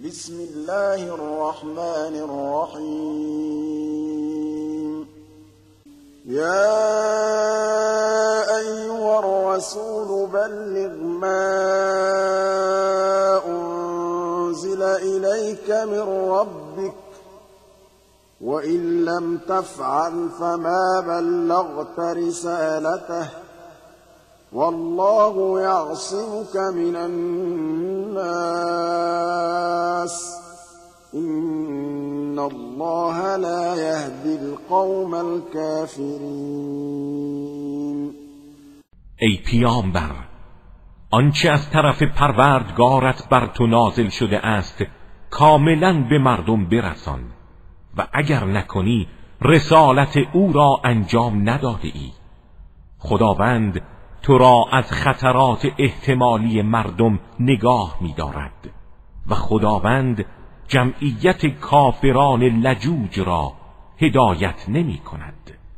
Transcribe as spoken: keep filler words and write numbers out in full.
بسم الله الرحمن الرحیم. یا ایها الرسول بلغ ما انزل الیک من ربک وإن لم تفعل فما بلغت رسالته والله يعصمك من الناس إن الله لا يهدي القوم الكافرين. ای پیامبر، آنچه از طرف پروردگارت بر تو نازل شده است کاملا به مردم برسان و اگر نکنی رسالت او را انجام نداده ای. خداوند تو را از خطرات احتمالی مردم نگاه می دارد و خداوند جمعیت کافران لجوج را هدایت نمی کند.